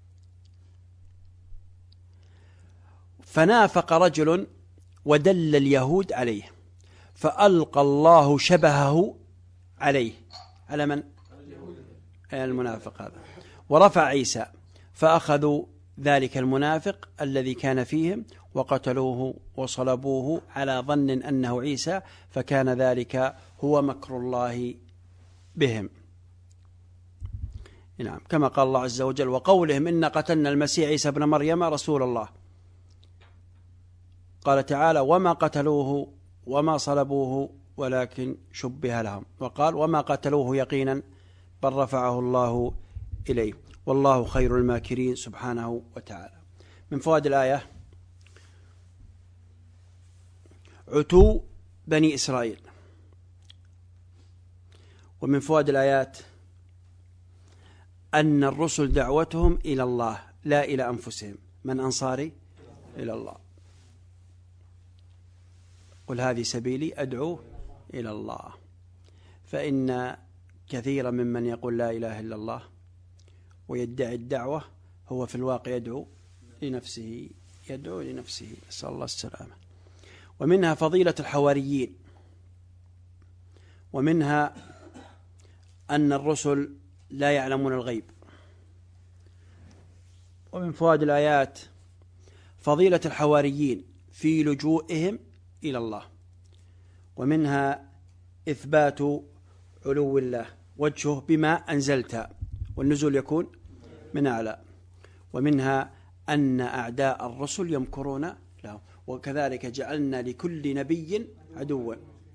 فنافق رجل ودل اليهود عليه فألقى الله شبهه عليه. على من؟ المنافق هذا. ورفع عيسى فأخذوا ذلك المنافق الذي كان فيهم وقتلوه وصلبوه على ظن أنه عيسى، فكان ذلك هو مكر الله بهم. نعم، كما قال الله عز وجل وقولهم إن قتلنا المسيح عيسى ابن مريم رسول الله. قال تعالى وما قتلوه وما صلبوه ولكن شبه لهم. وقال وما قتلوه يقينا بل رفعه الله إليه والله خير الماكرين سبحانه وتعالى. من فوائد الآية عتو بني إسرائيل. ومن فوائد الآيات أن الرسل دعوتهم إلى الله لا إلى أنفسهم. من أنصاري؟ إلى الله. قل هذه سبيلي أدعو إلى الله. فإن كثيرا ممن يقول لا إله إلا الله ويدعي الدعوة هو في الواقع يدعو لنفسه نسأل الله السلامة. ومنها فضيلة الحواريين ومنها أن الرسل لا يعلمون الغيب. ومن فوائد الآيات فضيلة الحواريين في لجوئهم إلى الله. ومنها إثبات علو الله وجهه بما أنزلت، والنزول يكون من أعلى. ومنها أن أعداء الرسل يمكرون له، وكذلك جعلنا لكل نبي عدوا.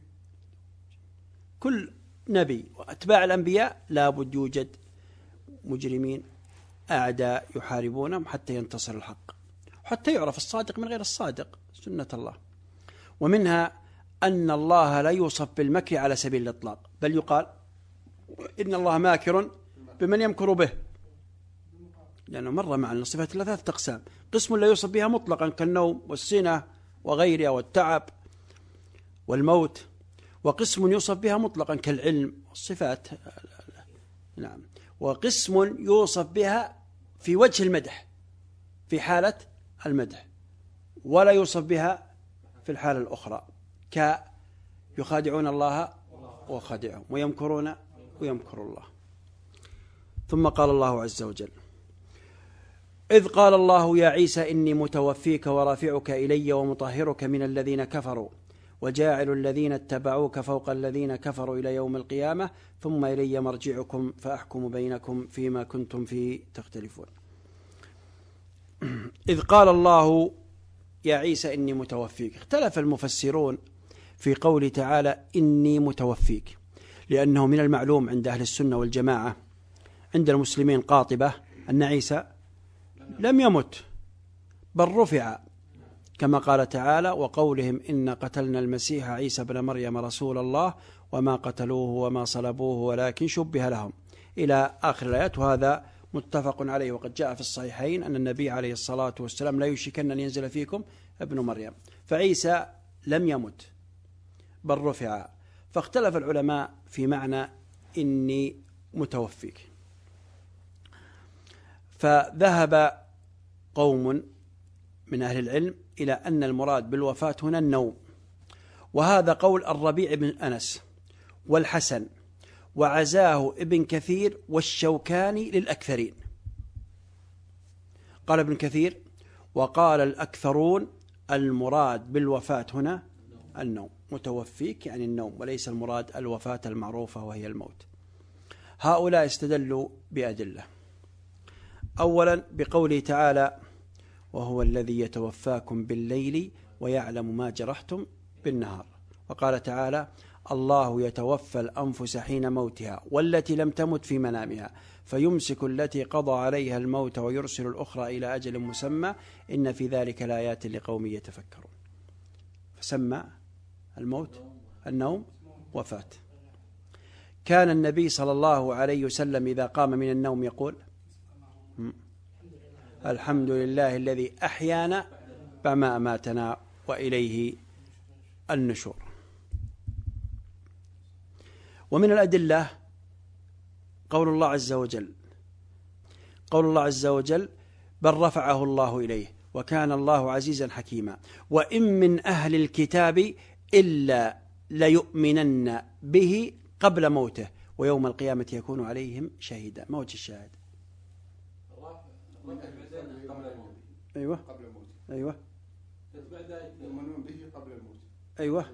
كل نبي وأتباع الأنبياء لابد يوجد مجرمين أعداء يحاربونهم حتى ينتصر الحق، حتى يعرف الصادق من غير الصادق، سنة الله. ومنها أن الله لا يوصف بالمكر على سبيل الإطلاق، بل يقال إن الله ماكر بمن يمكر به، لأنه مر معنا الصفات ثلاثة أقسام: قسم لا يوصف بها مطلقا كالنوم والسنة وغيرها والتعب والموت، وقسم يوصف بها مطلقا كالعلم والصفات، نعم، وقسم يوصف بها في وجه المدح في حالة المدح، ولا يوصف بها في الحالة الأخرى، يخادعون الله وخادعهم ويمكرون ويمكر الله. ثم قال الله عز وجل: إذ قال الله يا عيسى إني متوفيك ورافعك إلي ومطهرك من الذين كفروا وجاعل الذين اتبعوك فوق الذين كفروا إلى يوم القيامة ثم إلي مرجعكم فأحكم بينكم فيما كنتم فيه تختلفون. إذ قال الله يا عيسى إني متوفيك، اختلف المفسرون في قول تعالى إني متوفيك، لأنه من المعلوم عند أهل السنة والجماعة عند المسلمين قاطبة أن عيسى لم يمت بل رفع، كما قال تعالى: وقولهم إن قتلنا المسيح عيسى بن مريم رسول الله وما قتلوه وما صلبوه ولكن شبه لهم، إلى آخر الآيات. وهذا متفق عليه، وقد جاء في الصحيحين أن النبي عليه الصلاة والسلام: لا يشركن أن ينزل فيكم ابن مريم. فعيسى لم يمت بل رفع. فاختلف العلماء في معنى إني متوفيك، فذهب قوم من أهل العلم إلى أن المراد بالوفاة هنا النوم، وهذا قول الربيع بن أنس والحسن، وعزاه ابن كثير والشوكاني للأكثرين. قال ابن كثير: وقال الأكثرون المراد بالوفاة هنا النوم، متوفيك يعني النوم، وليس المراد الوفاة المعروفة وهي الموت. هؤلاء استدلوا بأدلة. أولا بقوله تعالى: وهو الذي يتوفاكم بالليل ويعلم ما جرحتم بالنهار. وقال تعالى: الله يتوفى الأنفس حين موتها والتي لم تمت في منامها فيمسك التي قضى عليها الموت ويرسل الأخرى إلى أجل مسمى إن في ذلك لآيات لقوم يتفكرون. فسمى الموت النوم وفاة. كان النبي صلى الله عليه وسلم إذا قام من النوم يقول: الحمد لله الذي أحيانا فما أماتنا وإليه النشور. ومن الأدلة قول الله عز وجل: بل رفعه الله إليه وكان الله عزيزا حكيما وإن من أهل الكتاب إلا ليؤمنن به قبل موته ويوم القيامة يكون عليهم شهيدا. ما وجه الشاهد؟ أيوة قبل الموت. أيوة يؤمنون به قبل الموت. أيوة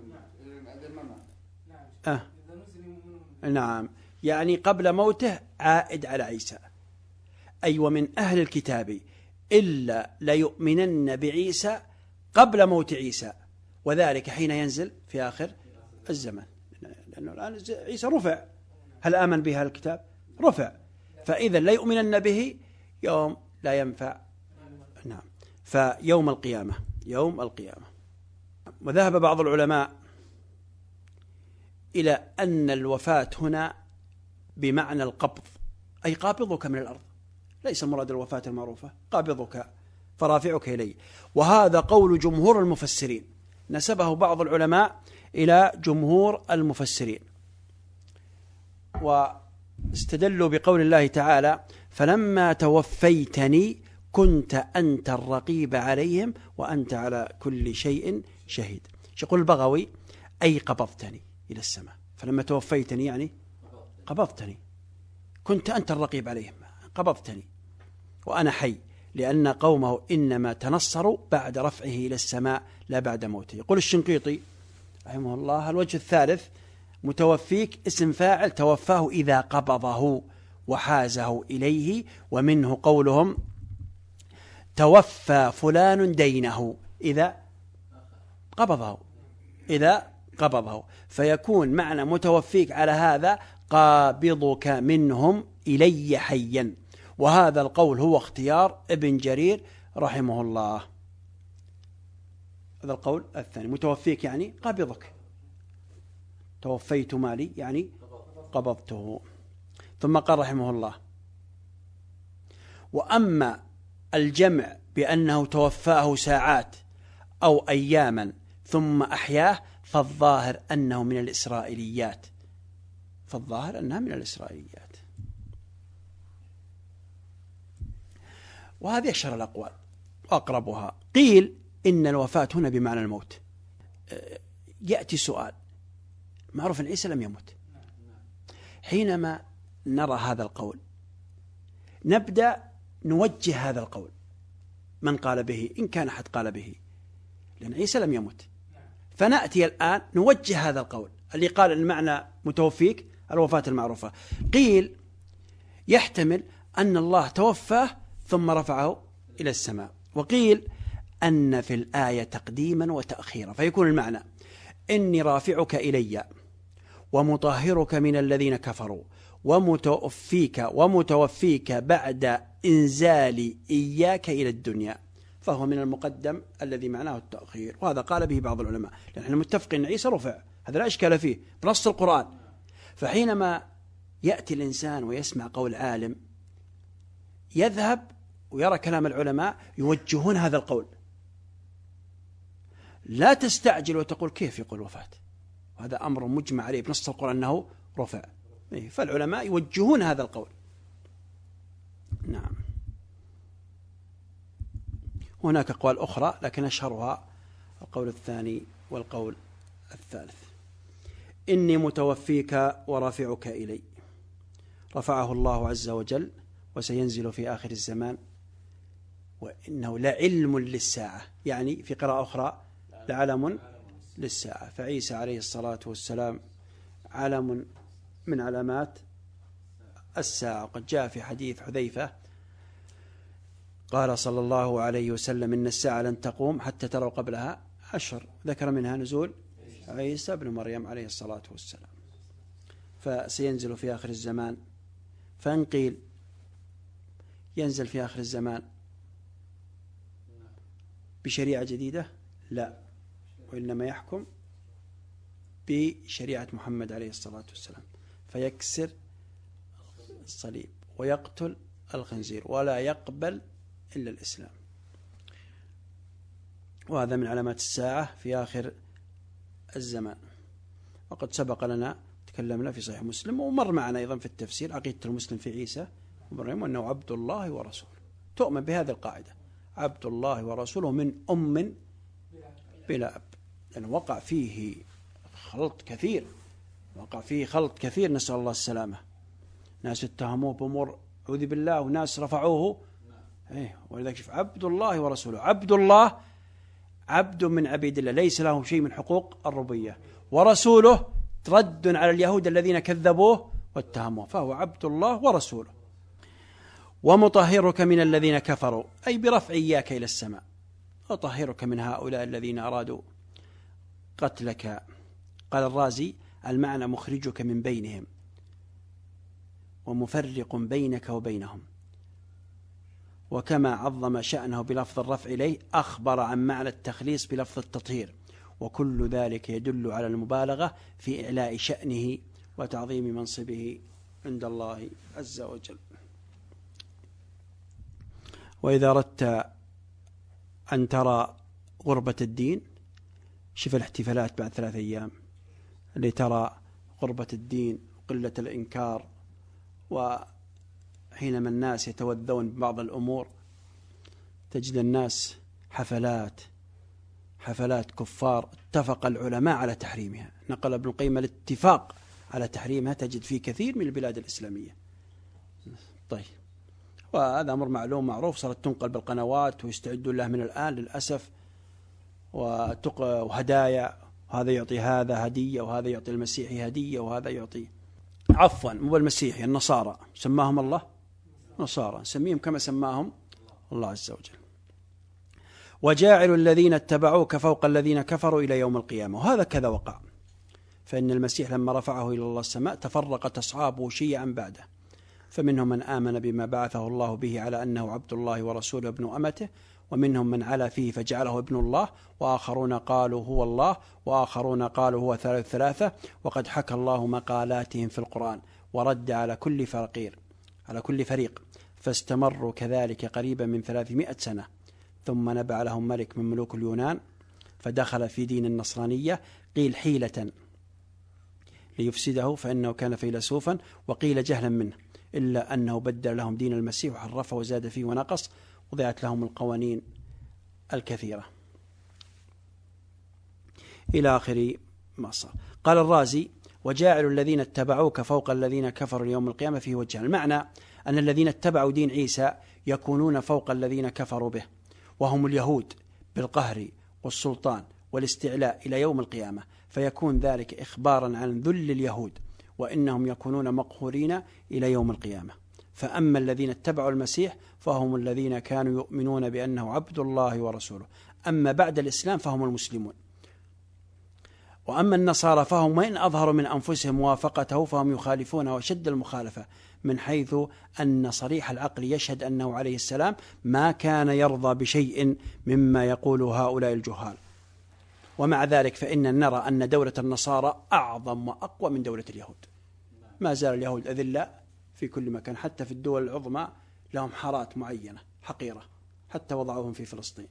نعم، يعني قبل موته عائد على عيسى. أي ومن أهل الكتاب إلا ليؤمنن بعيسى قبل موت عيسى، وذلك حين ينزل في آخر الزمن، لأنه الآن عيسى رفع. هل آمن بها الكتاب؟ رفع. فإذا لا يؤمنن به يوم لا ينفع. نعم، فيوم القيامة، يوم القيامة. وذهب بعض العلماء إلى أن الوفاة هنا بمعنى القبض، أي قابضك من الأرض، ليس مراد الوفاة المعروفة، قابضك فرافعك إليه. وهذا قول جمهور المفسرين، نسبه بعض العلماء إلى جمهور المفسرين، واستدلوا بقول الله تعالى: فلما توفيتني كنت أنت الرقيب عليهم وأنت على كل شيء شهيد. يقول البغوي: أي قبضتني إلى السماء فلما توفيتني يعني قبضتني، كنت أنت الرقيب عليهم، قبضتني وأنا حي، لأن قومه إنما تنصروا بعد رفعه إلى السماء لا بعد موته. يقول الشنقيطي رحمه الله: الوجه الثالث متوفيك اسم فاعل توفاه إذا قبضه وحازه إليه، ومنه قولهم توفى فلان دينه إذا قبضه، فيكون معنى متوفيك على هذا قابضك منهم إلي حيا. وهذا القول هو اختيار ابن جرير رحمه الله. هذا القول الثاني، متوفيك يعني قابضك، توفيت مالي يعني قبضته. ثم قال رحمه الله: وأما الجمع بأنه توفاه ساعات أو أياما ثم أحياه فالظاهر أنه من الإسرائيليات، وهذه أشهر الأقوال وأقربها. قيل إن الوفاة هنا بمعنى الموت. يأتي سؤال: معروف أن عيسى لم يمت. حينما نرى هذا القول نبدأ نوجه هذا القول، من قال به إن كان أحد قال به، لأن عيسى لم يمت. فنأتي الآن نوجه هذا القول اللي قال المعنى متوفيك الوفاة المعروفة. قيل يحتمل أن الله توفاه ثم رفعه إلى السماء، وقيل أن في الآية تقديما وتأخيرا، فيكون المعنى إني رافعك إلي ومطهرك من الذين كفروا ومتوفيك بعد إنزال إياك إلى الدنيا، فهو من المقدم الذي معناه التأخير. وهذا قال به بعض العلماء، لأن احنا متفقين أن عيسى رفع، هذا لا إشكال فيه بنص القرآن. فحينما يأتي الإنسان ويسمع قول عالم يذهب ويرى كلام العلماء يوجهون هذا القول، لا تستعجل وتقول كيف يقول وفاة، وهذا أمر مجمع عليه بنص القرآن أنه رفع. فالعلماء يوجهون هذا القول. نعم. هناك أقوال أخرى لكن أشهرها القول الثاني والقول الثالث. إني متوفيك ورافعك إلي، رفعه الله عز وجل وسينزل في آخر الزمان، وإنه لعلم للساعة، يعني في قراءة أخرى لعلم للساعة. فعيسى عليه الصلاة والسلام علم من علامات الساعة. وقد جاء في حديث حذيفة قال صلى الله عليه وسلم: إن الساعة لن تقوم حتى تروا قبلها 10، ذكر منها نزول عيسى بن مريم عليه الصلاة والسلام. فسينزل في آخر الزمان. فإن قيل ينزل في آخر الزمان بشريعة جديدة، لا، وإنما يحكم بشريعة محمد عليه الصلاة والسلام، فيكسر الصليب ويقتل الخنزير ولا يقبل إلا الإسلام. وهذا من علامات الساعة في آخر الزمان. وقد سبق لنا تكلمنا في صحيح مسلم ومر معنا أيضا في التفسير عقيدة المسلم في عيسى ومريم وأنه عبد الله ورسوله. تؤمن بهذه القاعدة: عبد الله ورسوله من أم بلا أب، لأنه وقع فيه خلط كثير، نسأل الله السلامة. ناس اتهموه بأمور أعوذ بالله، وناس رفعوه. ولذلك عبد الله ورسوله. عبد الله عبد من عبيد الله، ليس له شيء من حقوق الربوبية، ورسوله رد على اليهود الذين كذبوه واتهموه، فهو عبد الله ورسوله. ومطهرك من الذين كفروا، أي برفع إياك إلى السماء، أطهرك من هؤلاء الذين أرادوا قتلك. قال الرازي: المعنى مخرجك من بينهم ومفرق بينك وبينهم. وكما عظم شأنه بلفظ الرفع إليه أخبر عن معنى التخليص بلفظ التطهير، وكل ذلك يدل على المبالغة في إعلاء شأنه وتعظيم منصبه عند الله عز وجل. وإذا أردت أن ترى غربة الدين، شوف الاحتفالات بعد 3 أيام اللي ترى غربة الدين وقلة الإنكار، وحينما الناس يتوذون ببعض الأمور تجد الناس حفلات كفار اتفق العلماء على تحريمها. نقل ابن القيم الاتفاق على تحريمها تجد في كثير من البلاد الإسلامية. طيب، وهذا أمر معلوم معروف، صارت تنقل بالقنوات ويستعدون له من الآن للأسف، وهدايا، وهذا يعطي هذا هدية، وهذا يعطي المسيحي هدية، وهذا يعطي، عفوا مو بالمسيحي، النصارى سماهم الله نصارى، سميهم كما سماهم الله عز وجل. وجاعل الذين اتبعوك فوق الذين كفروا إلى يوم القيامة، وهذا كذا وقع، فإن المسيح لما رفعه إلى الله السماء تفرقت أصحابه شيعا بعده، فمنهم من آمن بما بعثه الله به على أنه عبد الله ورسوله ابن أمته، ومنهم من علا فيه فجعله ابن الله، وآخرون قالوا هو الله، وآخرون قالوا هو ثالث ثلاثة، وقد حكى الله مقالاتهم في القرآن ورد على كل فريق، فاستمروا كذلك قريبا من 300 سنة، ثم نبع لهم ملك من ملوك اليونان فدخل في دين النصرانية، قيل حيلة ليفسده فإنه كان فيلسوفا، وقيل جهلا منه، إلا أنه بدل لهم دين المسيح وحرفه وزاد فيه ونقص، وضعت لهم القوانين الكثيرة إلى آخر ما صار. قال الرازي: وجاعل الذين اتبعوك فوق الذين كفروا يوم القيامة فيه وجهان، المعنى أن الذين اتبعوا دين عيسى يكونون فوق الذين كفروا به، وهم اليهود بالقهر والسلطان والاستعلاء إلى يوم القيامة، فيكون ذلك إخبارا عن ذل اليهود، وإنهم يكونون مقهورين إلى يوم القيامة. فأما الذين اتبعوا المسيح فهم الذين كانوا يؤمنون بأنه عبد الله ورسوله، أما بعد الإسلام فهم المسلمون. وأما النصارى فهم وإن أظهروا من أنفسهم موافقته فهم يخالفون وشد المخالفة، من حيث أن صريح العقل يشهد أنه عليه السلام ما كان يرضى بشيء مما يقول هؤلاء الجهال. ومع ذلك فإن نرى أن دولة النصارى أعظم وأقوى من دولة اليهود، ما زال اليهود أذلاء في كل مكان، حتى في الدول العظمى لهم حارات معينة حقيرة، حتى وضعوهم في فلسطين،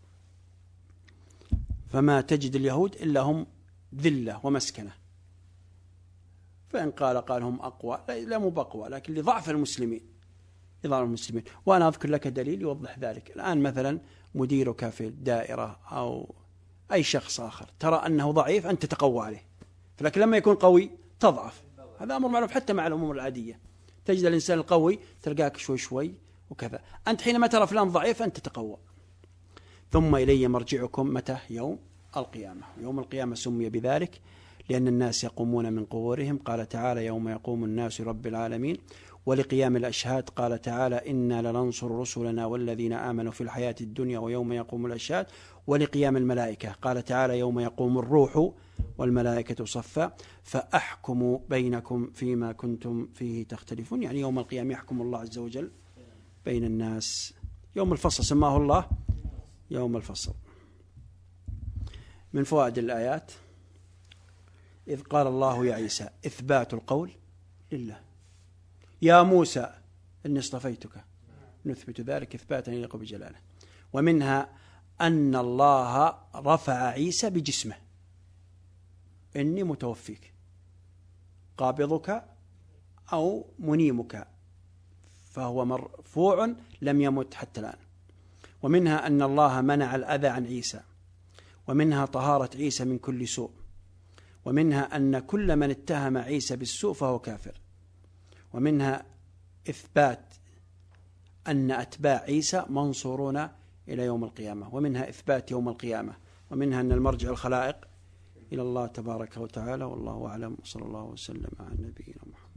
فما تجد اليهود إلا هم ذلة ومسكنة، فإن قال هم أقوى، لا مو بقوى، لكن لضعف المسلمين. وأنا أذكر لك دليل يوضح ذلك. الآن مثلا مديرك في الدائرة أو أي شخص آخر ترى أنه ضعيف، أنت تقوى عليه، لكن لما يكون قوي تضعف. هذا أمر معروف حتى مع الأمور العادية، تجد الإنسان القوي تلقاك شوي شوي وكذا، أنت حينما ترى فلان ضعيف أنت تقوى. ثم إلي مرجعكم متى؟ يوم القيامة. يوم القيامة سمي بذلك لأن الناس يقومون من قبورهم، قال تعالى: يوم يقوم الناس رب العالمين. ولقيام الأشهاد قال تعالى: إنا لننصر رسلنا والذين آمنوا في الحياة الدنيا ويوم يقوم الأشهاد. ولقيام الملائكة قال تعالى: يوم يقوم الروح والملائكة صفا فأحكم بينكم فيما كنتم فيه تختلفون، يعني يوم القيامة يحكم الله عز وجل بين الناس. يوم الفصل سماه الله يوم الفصل. من فوائد الآيات: إذ قال الله يا عيسى، إثبات القول لله، يا موسى إني اصطفيتك، نثبت ذلك إثباتا يليق بجلاله. ومنها أن الله رفع عيسى بجسمه، إني متوفيك قابضك أو منيمك، فهو مرفوع لم يمت حتى الآن. ومنها أن الله منع الأذى عن عيسى، ومنها طهارة عيسى من كل سوء، ومنها أن كل من اتهم عيسى بالسوء فهو كافر. ومنها إثبات أن أتباع عيسى منصورون إلى يوم القيامة، ومنها إثبات يوم القيامة، ومنها أن المرجع الخلائق إلى الله تبارك وتعالى. والله أعلم، صلى الله وسلم على نبينا محمد.